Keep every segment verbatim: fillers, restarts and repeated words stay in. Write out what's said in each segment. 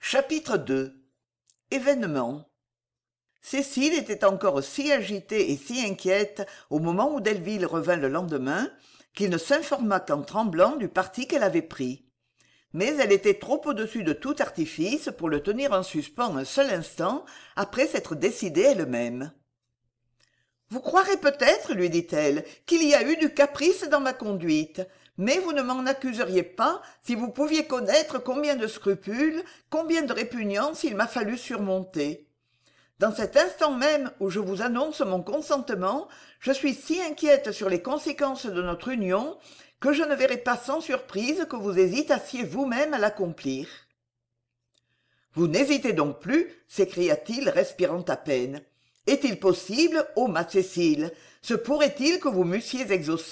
Chapitre deux. Événements. Cécile était encore si agitée et si inquiète au moment où Delville revint le lendemain qu'il ne s'informa qu'en tremblant du parti qu'elle avait pris. Mais elle était trop au-dessus de tout artifice pour le tenir en suspens un seul instant après s'être décidée elle-même. « Vous croirez peut-être, lui dit-elle, qu'il y a eu du caprice dans ma conduite, mais vous ne m'en accuseriez pas si vous pouviez connaître combien de scrupules, combien de répugnances il m'a fallu surmonter. Dans cet instant même où je vous annonce mon consentement, je suis si inquiète sur les conséquences de notre union que je ne verrai pas sans surprise que vous hésitassiez vous-même à l'accomplir. » « Vous n'hésitez donc plus, s'écria-t-il, respirant à peine. Est-il possible, ô ma Cécile, se pourrait-il que vous m'eussiez exaucé ?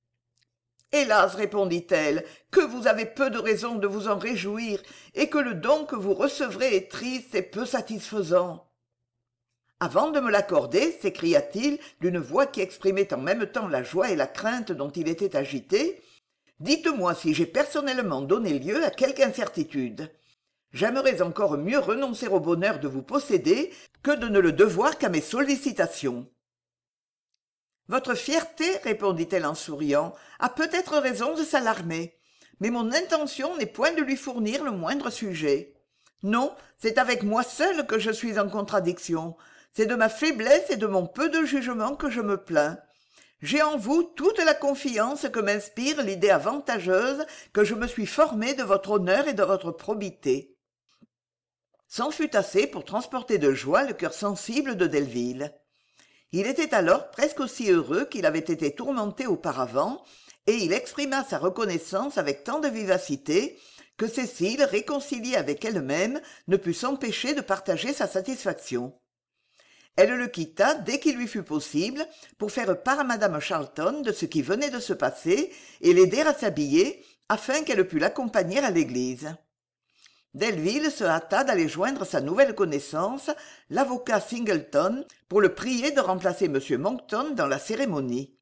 Hélas, répondit-elle, que vous avez peu de raison de vous en réjouir, et que le don que vous recevrez est triste et peu satisfaisant. Avant de me l'accorder, s'écria-t-il, d'une voix qui exprimait en même temps la joie et la crainte dont il était agité, dites-moi si j'ai personnellement donné lieu à quelque incertitude. J'aimerais encore mieux renoncer au bonheur de vous posséder que de ne le devoir qu'à mes sollicitations. Votre fierté, répondit-elle en souriant, a peut-être raison de s'alarmer, mais mon intention n'est point de lui fournir le moindre sujet. Non, c'est avec moi seule que je suis en contradiction. C'est de ma faiblesse et de mon peu de jugement que je me plains. J'ai en vous toute la confiance que m'inspire l'idée avantageuse que je me suis formée de votre honneur et de votre probité. C'en fut assez pour transporter de joie le cœur sensible de Delville. Il était alors presque aussi heureux qu'il avait été tourmenté auparavant, et il exprima sa reconnaissance avec tant de vivacité que Cécile, réconciliée avec elle-même, ne put s'empêcher de partager sa satisfaction. Elle le quitta dès qu'il lui fut possible pour faire part à madame Charlton de ce qui venait de se passer et l'aider à s'habiller afin qu'elle pût l'accompagner à l'église. Delville se hâta d'aller joindre sa nouvelle connaissance, l'avocat Singleton, pour le prier de remplacer M. Monckton dans la cérémonie.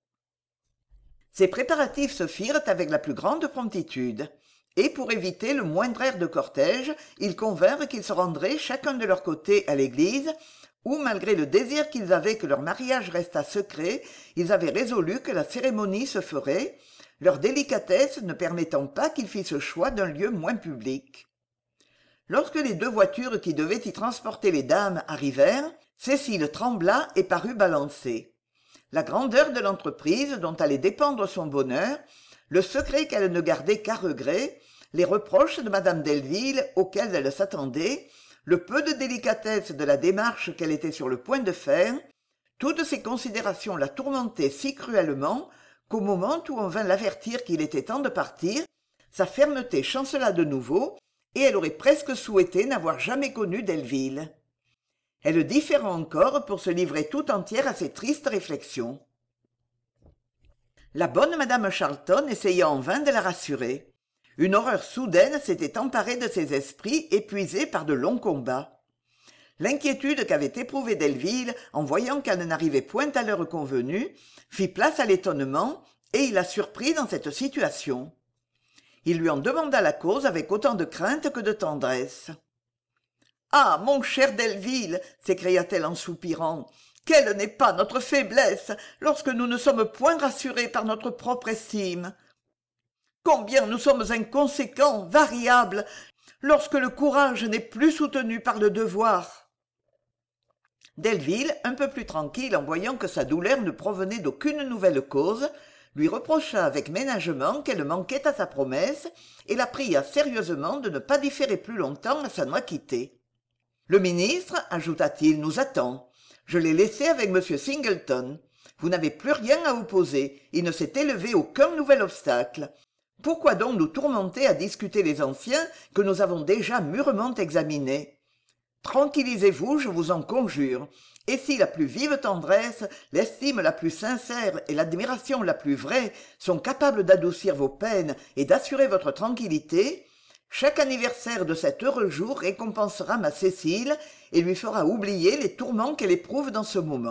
Ces préparatifs se firent avec la plus grande promptitude, et pour éviter le moindre air de cortège, ils convinrent qu'ils se rendraient chacun de leur côté à l'église, où, malgré le désir qu'ils avaient que leur mariage restât secret, ils avaient résolu que la cérémonie se ferait, leur délicatesse ne permettant pas qu'ils fissent choix d'un lieu moins public. Lorsque les deux voitures qui devaient y transporter les dames arrivèrent, Cécile trembla et parut balancée. La grandeur de l'entreprise dont allait dépendre son bonheur, le secret qu'elle ne gardait qu'à regret, les reproches de madame Delville auxquels elle s'attendait, le peu de délicatesse de la démarche qu'elle était sur le point de faire, toutes ces considérations la tourmentaient si cruellement qu'au moment où on vint l'avertir qu'il était temps de partir, sa fermeté chancela de nouveau, et elle aurait presque souhaité n'avoir jamais connu Delville. Elle différa encore pour se livrer tout entière à ses tristes réflexions. La bonne madame Charlton essaya en vain de la rassurer. Une horreur soudaine s'était emparée de ses esprits épuisés par de longs combats. L'inquiétude qu'avait éprouvée Delville en voyant qu'elle n'arrivait point à l'heure convenue fit place à l'étonnement, et il la surprit dans cette situation. Il lui en demanda la cause avec autant de crainte que de tendresse. « Ah, mon cher Delville !» s'écria-t-elle en soupirant. « Quelle n'est pas notre faiblesse lorsque nous ne sommes point rassurés par notre propre estime ! Combien nous sommes inconséquents, variables, lorsque le courage n'est plus soutenu par le devoir !» Delville, un peu plus tranquille en voyant que sa douleur ne provenait d'aucune nouvelle cause, lui reprocha avec ménagement qu'elle manquait à sa promesse et la pria sérieusement de ne pas différer plus longtemps à sa naquité. « Le ministre, ajouta-t-il, nous attend. Je l'ai laissé avec M. Singleton. Vous n'avez plus rien à opposer, il ne s'est élevé aucun nouvel obstacle. Pourquoi donc nous tourmenter à discuter les anciens que nous avons déjà mûrement examinés ? Tranquillisez-vous, je vous en conjure. Et si la plus vive tendresse, l'estime la plus sincère et l'admiration la plus vraie sont capables d'adoucir vos peines et d'assurer votre tranquillité, chaque anniversaire de cet heureux jour récompensera ma Cécile et lui fera oublier les tourments qu'elle éprouve dans ce moment. »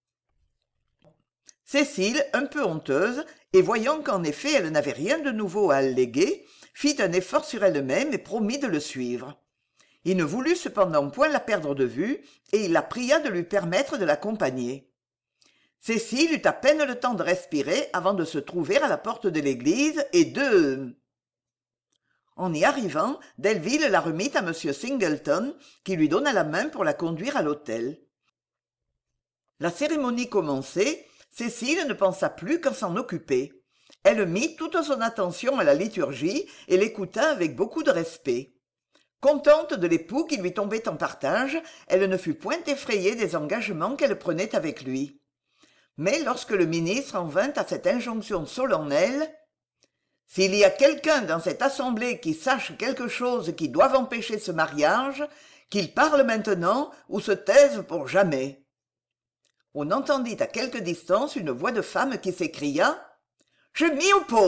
Cécile, un peu honteuse, et voyant qu'en effet elle n'avait rien de nouveau à alléguer, fit un effort sur elle-même et promit de le suivre. Il ne voulut cependant point la perdre de vue, et il la pria de lui permettre de l'accompagner. Cécile eut à peine le temps de respirer avant de se trouver à la porte de l'église et de... En y arrivant, Delville la remit à m Singleton, qui lui donna la main pour la conduire à l'autel. La cérémonie commencée, Cécile ne pensa plus qu'à s'en occuper. Elle mit toute son attention à la liturgie et l'écouta avec beaucoup de respect. Contente de l'époux qui lui tombait en partage, elle ne fut point effrayée des engagements qu'elle prenait avec lui. Mais lorsque le ministre en vint à cette injonction solennelle, « S'il y a quelqu'un dans cette assemblée qui sache quelque chose qui doive empêcher ce mariage, qu'il parle maintenant ou se taise pour jamais. » On entendit à quelque distance une voix de femme qui s'écria « Je m'y oppose !»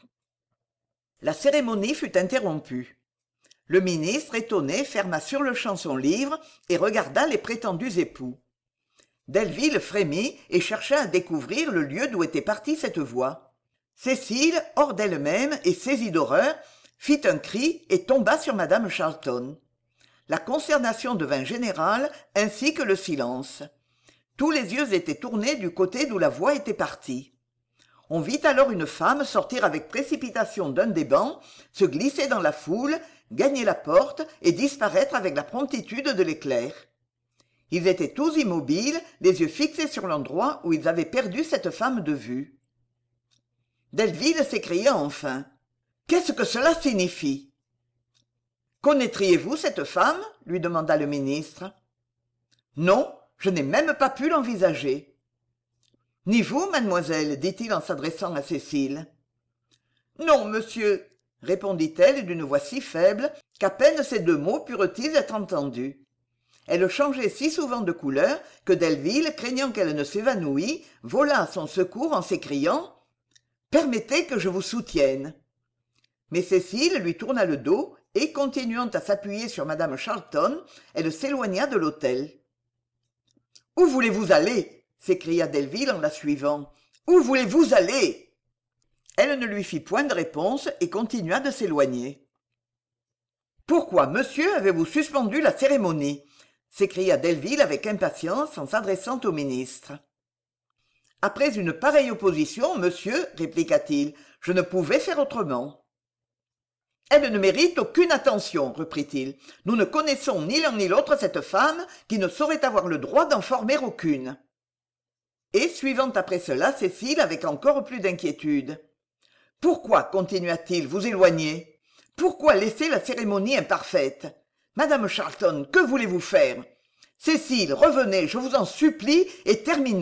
La cérémonie fut interrompue. Le ministre, étonné, ferma sur-le-champ son livre et regarda les prétendus époux. Delville frémit et chercha à découvrir le lieu d'où était partie cette voix. Cécile, hors d'elle-même et saisie d'horreur, fit un cri et tomba sur madame Charlton. La consternation devint générale, ainsi que le silence. Tous les yeux étaient tournés du côté d'où la voix était partie. On vit alors une femme sortir avec précipitation d'un des bancs, se glisser dans la foule, gagner la porte et disparaître avec la promptitude de l'éclair. Ils étaient tous immobiles, les yeux fixés sur l'endroit où ils avaient perdu cette femme de vue. Delville s'écria enfin. « Qu'est-ce que cela signifie ?» « Connaîtriez-vous cette femme ?» lui demanda le ministre. « Non, je n'ai même pas pu l'envisager. »« Ni vous, mademoiselle, dit-il en s'adressant à Cécile. »« Non, monsieur, » répondit-elle d'une voix si faible qu'à peine ces deux mots purent-ils être entendus. Elle changeait si souvent de couleur que Delville, craignant qu'elle ne s'évanouît, vola à son secours en s'écriant « Permettez que je vous soutienne !» Mais Cécile lui tourna le dos et, continuant à s'appuyer sur madame Charlton, elle s'éloigna de l'autel. « Où voulez-vous aller ?» s'écria Delville en la suivant. « Où voulez-vous aller ?» Elle ne lui fit point de réponse et continua de s'éloigner. « Pourquoi, monsieur, avez-vous suspendu la cérémonie ?» s'écria Delville avec impatience en s'adressant au ministre. « Après une pareille opposition, monsieur, répliqua-t-il, je ne pouvais faire autrement. »« Elle ne mérite aucune attention, reprit-il. Nous ne connaissons ni l'un ni l'autre cette femme qui ne saurait avoir le droit d'en former aucune. » Et, suivant après cela Cécile avec encore plus d'inquiétude. « Pourquoi, continua-t-il, vous éloigner? Pourquoi laisser la cérémonie imparfaite? Madame Charlton, que voulez-vous faire? Cécile, revenez, je vous en supplie, et terminons. »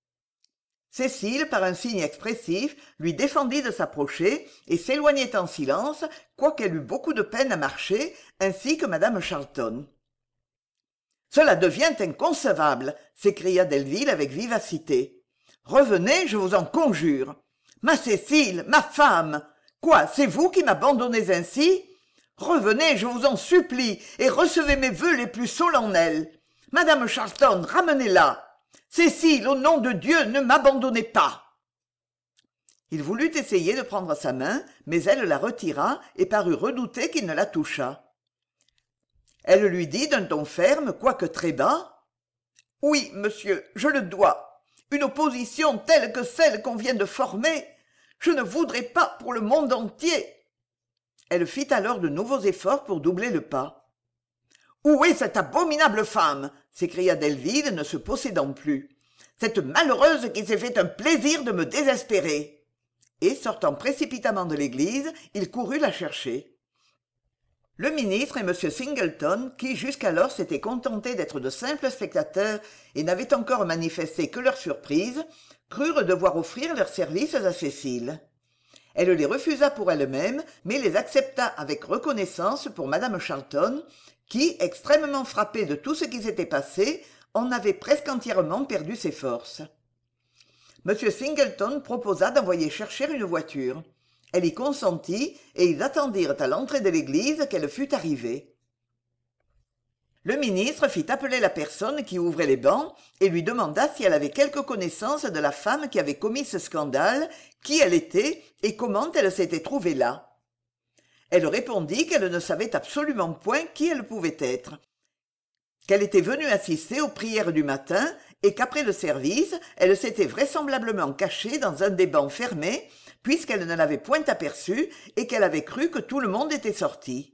Cécile, par un signe expressif, lui défendit de s'approcher et s'éloignait en silence, quoiqu'elle eût beaucoup de peine à marcher, ainsi que madame Charlton. « Cela devient inconcevable !» s'écria Delville avec vivacité. « Revenez, je vous en conjure. Ma Cécile, ma femme! Quoi, c'est vous qui m'abandonnez ainsi? Revenez, je vous en supplie, et recevez mes vœux les plus solennels. Madame Charlton, ramenez-la. Cécile, au nom de Dieu, ne m'abandonnez pas. » Il voulut essayer de prendre sa main, mais elle la retira et parut redouter qu'il ne la touchât. Elle lui dit d'un ton ferme, quoique très bas, « Oui, monsieur, je le dois. Une opposition telle que celle qu'on vient de former, je ne voudrais pas pour le monde entier. » Elle fit alors de nouveaux efforts pour doubler le pas. « Où est cette abominable femme ?» s'écria Delville, ne se possédant plus. « Cette malheureuse qui s'est fait un plaisir de me désespérer. » Et, sortant précipitamment de l'église, il courut la chercher. Le ministre et m Singleton, qui jusqu'alors s'étaient contentés d'être de simples spectateurs et n'avaient encore manifesté que leur surprise, crurent devoir offrir leurs services à Cécile. Elle les refusa pour elle-même, mais les accepta avec reconnaissance pour madame Charlton, qui, extrêmement frappée de tout ce qui s'était passé, en avait presque entièrement perdu ses forces. M Singleton proposa d'envoyer chercher une voiture. Elle y consentit, et ils attendirent à l'entrée de l'église qu'elle fût arrivée. Le ministre fit appeler la personne qui ouvrait les bancs et lui demanda si elle avait quelque connaissance de la femme qui avait commis ce scandale, qui elle était et comment elle s'était trouvée là. Elle répondit qu'elle ne savait absolument point qui elle pouvait être, qu'elle était venue assister aux prières du matin et qu'après le service, elle s'était vraisemblablement cachée dans un des bancs fermés, puisqu'elle ne l'avait point aperçu et qu'elle avait cru que tout le monde était sorti.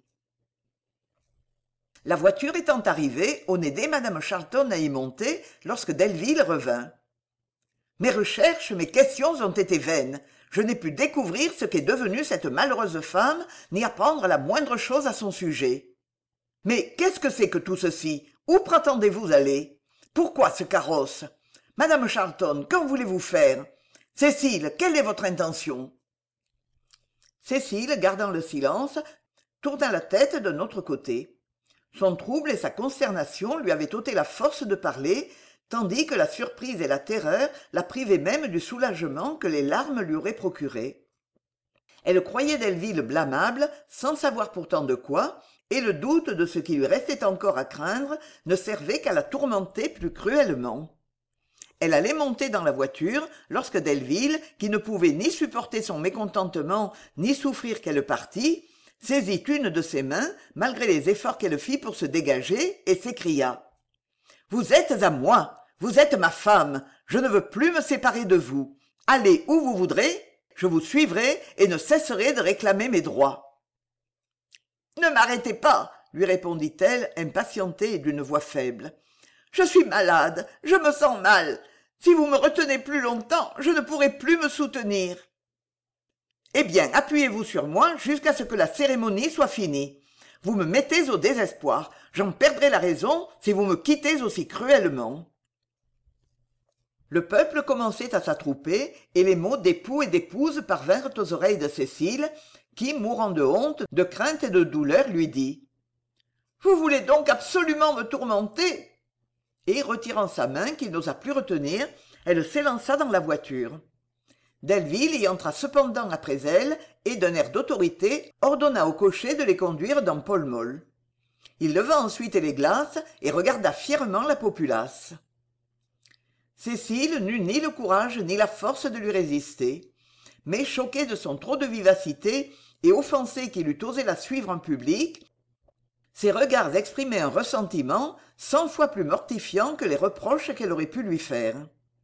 La voiture étant arrivée, on aidait Mme Charlton à y monter lorsque Delville revint. « Mes recherches, mes questions ont été vaines. Je n'ai pu découvrir ce qu'est devenue cette malheureuse femme, ni apprendre la moindre chose à son sujet. Mais qu'est-ce que c'est que tout ceci? Où prétendez-vous aller? Pourquoi ce carrosse? Madame Charlton, qu'en voulez-vous faire? Cécile, quelle est votre intention ?» Cécile, gardant le silence, tourna la tête d'un autre côté. Son trouble et sa consternation lui avaient ôté la force de parler, tandis que la surprise et la terreur la privaient même du soulagement que les larmes lui auraient procuré. Elle croyait Delville blâmable, sans savoir pourtant de quoi, et le doute de ce qui lui restait encore à craindre ne servait qu'à la tourmenter plus cruellement. Elle allait monter dans la voiture lorsque Delville, qui ne pouvait ni supporter son mécontentement ni souffrir qu'elle partît, saisit une de ses mains, malgré les efforts qu'elle fit pour se dégager, et s'écria « Vous êtes à moi, vous êtes ma femme, je ne veux plus me séparer de vous. Allez où vous voudrez, je vous suivrai et ne cesserai de réclamer mes droits. » « Ne m'arrêtez pas, lui répondit-elle, impatientée et d'une voix faible. « Je suis malade, je me sens mal. Si vous me retenez plus longtemps, je ne pourrai plus me soutenir. » « Eh bien, appuyez-vous sur moi jusqu'à ce que la cérémonie soit finie. Vous me mettez au désespoir. J'en perdrai la raison si vous me quittez aussi cruellement. » Le peuple commençait à s'attrouper, et les mots d'époux et d'épouse parvinrent aux oreilles de Cécile, qui, mourant de honte, de crainte et de douleur, lui dit « Vous voulez donc absolument me tourmenter ?» Et, retirant sa main qu'il n'osa plus retenir, elle s'élança dans la voiture. Delville y entra cependant après elle et, d'un air d'autorité, ordonna au cocher de les conduire dans Pall Mall. Il leva ensuite les glaces et regarda fièrement la populace. Cécile n'eut ni le courage ni la force de lui résister, mais choquée de son trop de vivacité et offensée qu'il eût osé la suivre en public, ses regards exprimaient un ressentiment cent fois plus mortifiant que les reproches qu'elle aurait pu lui faire.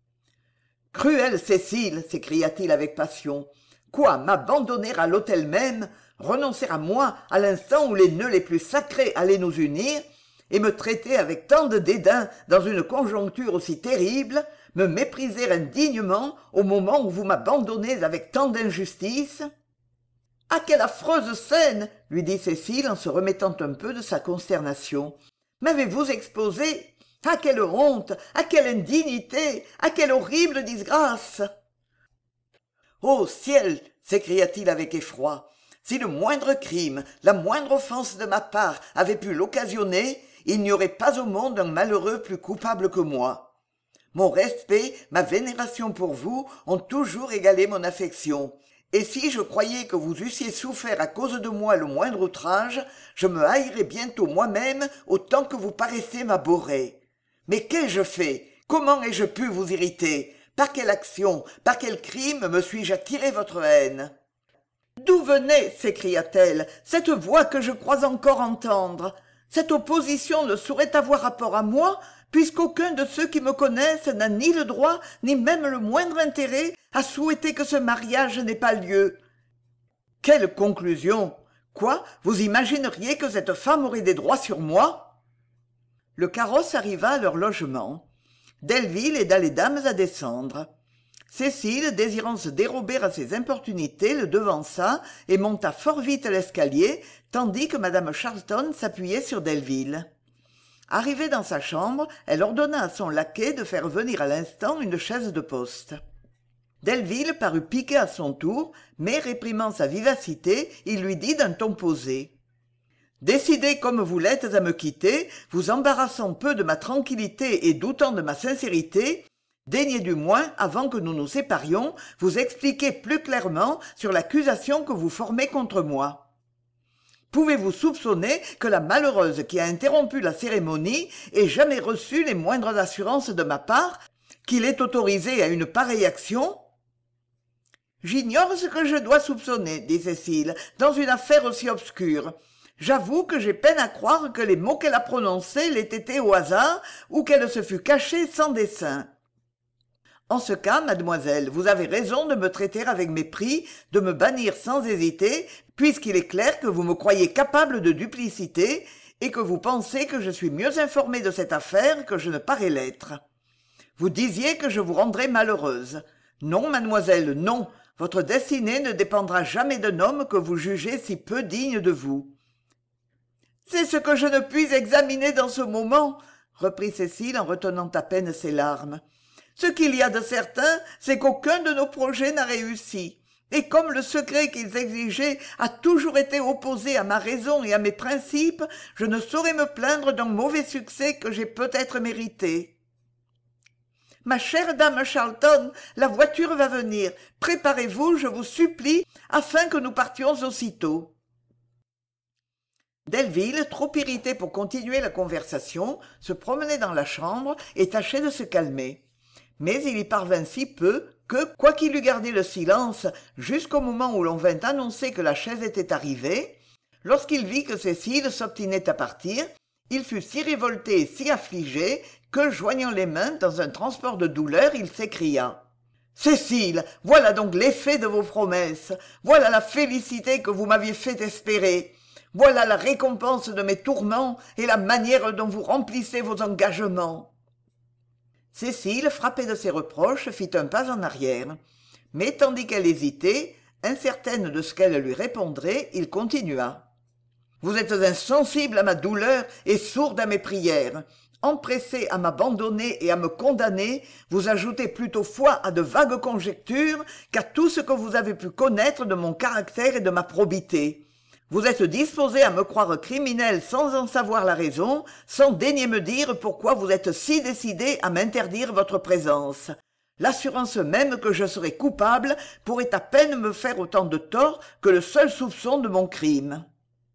« Cruelle Cécile !» s'écria-t-il avec passion. « Quoi, m'abandonner à l'autel même, renoncer à moi à l'instant où les nœuds les plus sacrés allaient nous unir, et me traiter avec tant de dédain dans une conjoncture aussi terrible, me mépriser indignement au moment où vous m'abandonnez avec tant d'injustice ?»« Ah, quelle affreuse scène !» lui dit Cécile en se remettant un peu de sa consternation. « M'avez-vous exposée ? Ah, quelle honte! Ah, quelle indignité! Ah, quelle horrible disgrâce !»« Ô ciel !» s'écria-t-il avec effroi. « Si le moindre crime, la moindre offense de ma part avait pu l'occasionner, il n'y aurait pas au monde un malheureux plus coupable que moi. Mon respect, ma vénération pour vous ont toujours égalé mon affection. Et si je croyais que vous eussiez souffert à cause de moi le moindre outrage, je me haïrais bientôt moi-même autant que vous paraissez m'abhorrer. Mais qu'ai-je fait? Comment ai-je pu vous irriter? Par quelle action, par quel crime me suis-je attiré votre haine? D'où venait, s'écria-t-elle, cette voix que je crois encore entendre? Cette opposition ne saurait avoir rapport à moi, puisqu'aucun de ceux qui me connaissent n'a ni le droit, ni même le moindre intérêt à souhaiter que ce mariage n'ait pas lieu. Quelle conclusion! Quoi, vous imagineriez que cette femme aurait des droits sur moi? Le carrosse arriva à leur logement. Delville aida les dames à descendre. Cécile, désirant se dérober à ses importunités, le devança et monta fort vite l'escalier, tandis que Mme Charlton s'appuyait sur Delville. Arrivée dans sa chambre, elle ordonna à son laquais de faire venir à l'instant une chaise de poste. Delville parut piqué à son tour, mais réprimant sa vivacité, il lui dit d'un ton posé. « Décidé comme vous l'êtes à me quitter, vous embarrassant peu de ma tranquillité et doutant de ma sincérité, daignez du moins, avant que nous nous séparions, vous expliquer plus clairement sur l'accusation que vous formez contre moi. Pouvez-vous soupçonner que la malheureuse qui a interrompu la cérémonie ait jamais reçu les moindres assurances de ma part, qu'il est autorisé à une pareille action ? J'ignore ce que je dois soupçonner, dit Cécile, dans une affaire aussi obscure. J'avoue que j'ai peine à croire que les mots qu'elle a prononcés l'aient été au hasard ou qu'elle se fût cachée sans dessein. En ce cas, mademoiselle, vous avez raison de me traiter avec mépris, de me bannir sans hésiter, puisqu'il est clair que vous me croyez capable de duplicité et que vous pensez que je suis mieux informée de cette affaire que je ne parais l'être. Vous disiez que je vous rendrais malheureuse. Non, mademoiselle, non. Votre destinée ne dépendra jamais d'un homme que vous jugez si peu digne de vous. C'est ce que je ne puis examiner dans ce moment, reprit Cécile en retenant à peine ses larmes. Ce qu'il y a de certain, c'est qu'aucun de nos projets n'a réussi. Et comme le secret qu'ils exigeaient a toujours été opposé à ma raison et à mes principes, je ne saurais me plaindre d'un mauvais succès que j'ai peut-être mérité. Ma chère dame Charlton, la voiture va venir. Préparez-vous, je vous supplie, afin que nous partions aussitôt. Delville, trop irrité pour continuer la conversation, se promenait dans la chambre et tâchait de se calmer. Mais il y parvint si peu que, quoiqu'il eût gardé le silence jusqu'au moment où l'on vint annoncer que la chaise était arrivée, lorsqu'il vit que Cécile s'obstinait à partir, il fut si révolté et si affligé que, joignant les mains dans un transport de douleur, il s'écria « Cécile, voilà donc l'effet de vos promesses, voilà la félicité que vous m'aviez fait espérer. Voilà la récompense de mes tourments et la manière dont vous remplissez vos engagements. » Cécile, frappée de ces reproches, fit un pas en arrière. Mais tandis qu'elle hésitait, incertaine de ce qu'elle lui répondrait, il continua. « Vous êtes insensible à ma douleur et sourde à mes prières. Empressé à m'abandonner et à me condamner, vous ajoutez plutôt foi à de vagues conjectures qu'à tout ce que vous avez pu connaître de mon caractère et de ma probité. Vous êtes disposé à me croire criminel sans en savoir la raison, sans daigner me dire pourquoi vous êtes si décidé à m'interdire votre présence. L'assurance même que je serais coupable pourrait à peine me faire autant de tort que le seul soupçon de mon crime. »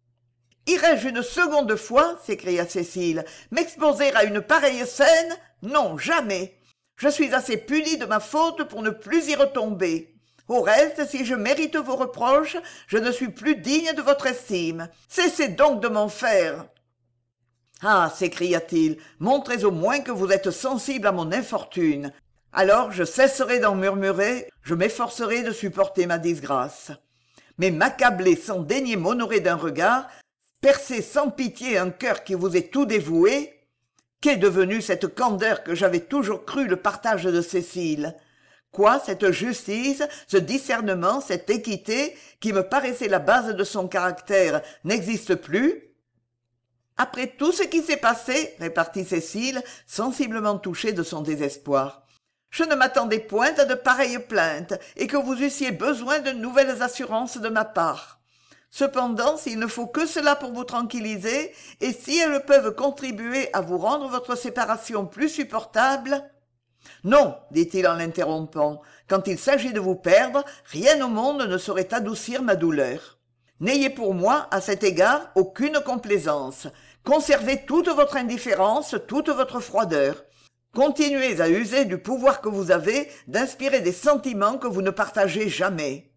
« Irais-je une seconde fois, s'écria Cécile, m'exposer à une pareille scène? Non, jamais. Je suis assez punie de ma faute pour ne plus y retomber. Au reste, si je mérite vos reproches, je ne suis plus digne de votre estime. Cessez donc de m'en faire. »« Ah !» s'écria-t-il, « montrez au moins que vous êtes sensible à mon infortune. Alors je cesserai d'en murmurer, je m'efforcerai de supporter ma disgrâce. Mais m'accabler sans daigner m'honorer d'un regard, percer sans pitié un cœur qui vous est tout dévoué, qu'est devenue cette candeur que j'avais toujours cru le partage de Cécile? Quoi, cette justice, ce discernement, cette équité, qui me paraissait la base de son caractère, n'existe plus? Après tout ce qui s'est passé, répartit Cécile, sensiblement touchée de son désespoir, je ne m'attendais point à de pareilles plaintes, et que vous eussiez besoin de nouvelles assurances de ma part. Cependant, s'il ne faut que cela pour vous tranquilliser, et si elles peuvent contribuer à vous rendre votre séparation plus supportable... Non, dit-il en l'interrompant, quand il s'agit de vous perdre, rien au monde ne saurait adoucir ma douleur. N'ayez pour moi, à cet égard, aucune complaisance. Conservez toute votre indifférence, toute votre froideur. Continuez à user du pouvoir que vous avez d'inspirer des sentiments que vous ne partagez jamais.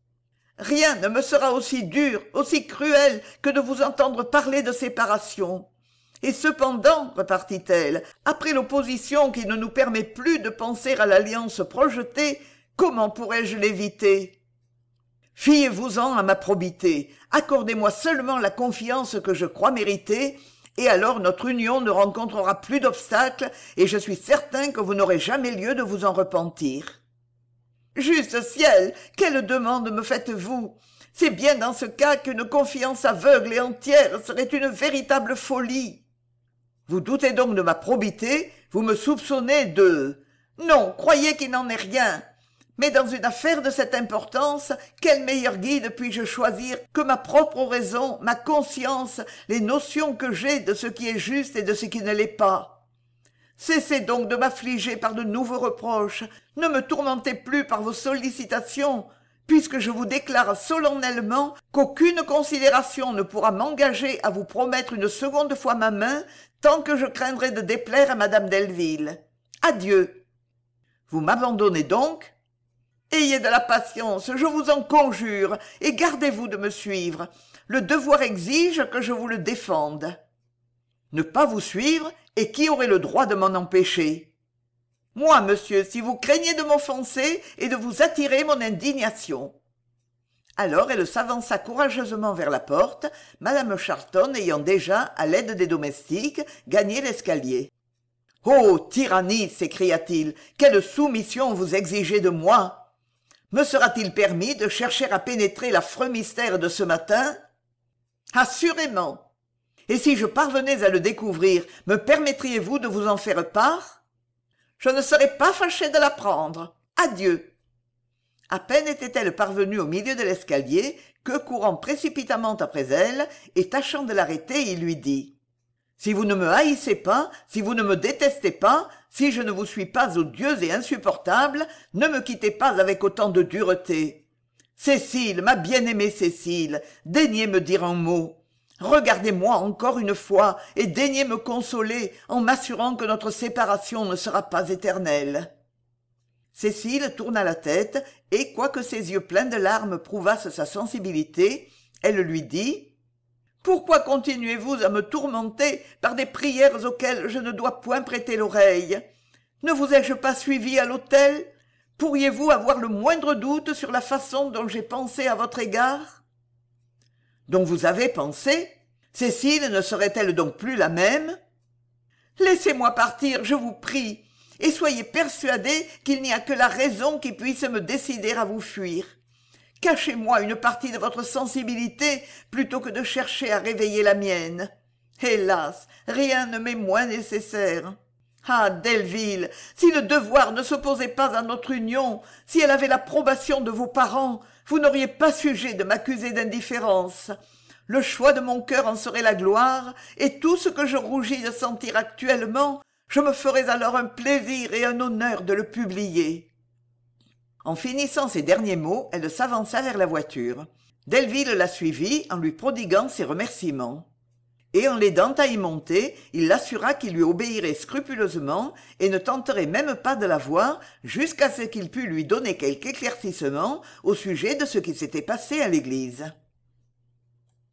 Rien ne me sera aussi dur, aussi cruel que de vous entendre parler de séparation. Et cependant, repartit-elle, après l'opposition qui ne nous permet plus de penser à l'alliance projetée, comment pourrais-je l'éviter? Fiez-vous-en à ma probité, accordez-moi seulement la confiance que je crois mériter, et alors notre union ne rencontrera plus d'obstacles, et je suis certain que vous n'aurez jamais lieu de vous en repentir. Juste ciel, quelle demande me faites-vous? C'est bien dans ce cas qu'une confiance aveugle et entière serait une véritable folie. Vous doutez donc de ma probité, vous me soupçonnez de... Non, croyez qu'il n'en est rien. Mais dans une affaire de cette importance, quel meilleur guide puis-je choisir que ma propre raison, ma conscience, les notions que j'ai de ce qui est juste et de ce qui ne l'est pas? Cessez donc de m'affliger par de nouveaux reproches, ne me tourmentez plus par vos sollicitations, puisque je vous déclare solennellement qu'aucune considération ne pourra m'engager à vous promettre une seconde fois ma main tant que je craindrai de déplaire à madame Delville. Adieu. Vous m'abandonnez donc? Ayez de la patience, je vous en conjure, et gardez-vous de me suivre. Le devoir exige que je vous le défende. Ne pas vous suivre, et qui aurait le droit de m'en empêcher? Moi, monsieur, si vous craignez de m'offenser et de vous attirer mon indignation. Alors elle s'avança courageusement vers la porte, madame Charton ayant déjà, à l'aide des domestiques, gagné l'escalier. « Oh, tyrannie !» s'écria-t-il. « Quelle soumission vous exigez de moi ! Me sera-t-il permis de chercher à pénétrer l'affreux mystère de ce matin ? Assurément. Et si je parvenais à le découvrir, me permettriez-vous de vous en faire part ? Je ne serais pas fâché de l'apprendre. Adieu. » À peine était-elle parvenue au milieu de l'escalier que, courant précipitamment après elle et tâchant de l'arrêter, il lui dit « Si vous ne me haïssez pas, si vous ne me détestez pas, si je ne vous suis pas odieuse et insupportable, ne me quittez pas avec autant de dureté. Cécile, ma bien-aimée Cécile, daignez me dire un mot. Regardez-moi encore une fois et daignez me consoler en m'assurant que notre séparation ne sera pas éternelle. » Cécile tourna la tête et, quoique ses yeux pleins de larmes prouvassent sa sensibilité, elle lui dit « Pourquoi continuez-vous à me tourmenter par des prières auxquelles je ne dois point prêter l'oreille? Ne vous ai-je pas suivi à l'autel? Pourriez-vous avoir le moindre doute sur la façon dont j'ai pensé à votre égard? » « Dont vous avez pensé? Cécile ne serait-elle donc plus la même? Laissez-moi partir, je vous prie, et soyez persuadé qu'il n'y a que la raison qui puisse me décider à vous fuir. Cachez-moi une partie de votre sensibilité plutôt que de chercher à réveiller la mienne. Hélas, rien ne m'est moins nécessaire. Ah, Delville, si le devoir ne s'opposait pas à notre union, si elle avait l'approbation de vos parents, vous n'auriez pas sujet de m'accuser d'indifférence. Le choix de mon cœur en serait la gloire, et tout ce que je rougis de sentir actuellement, je me ferais alors un plaisir et un honneur de le publier. » En finissant ces derniers mots, elle s'avança vers la voiture. Delville la suivit en lui prodiguant ses remerciements. Et en l'aidant à y monter, il l'assura qu'il lui obéirait scrupuleusement et ne tenterait même pas de la voir jusqu'à ce qu'il pût lui donner quelque éclaircissement au sujet de ce qui s'était passé à l'église.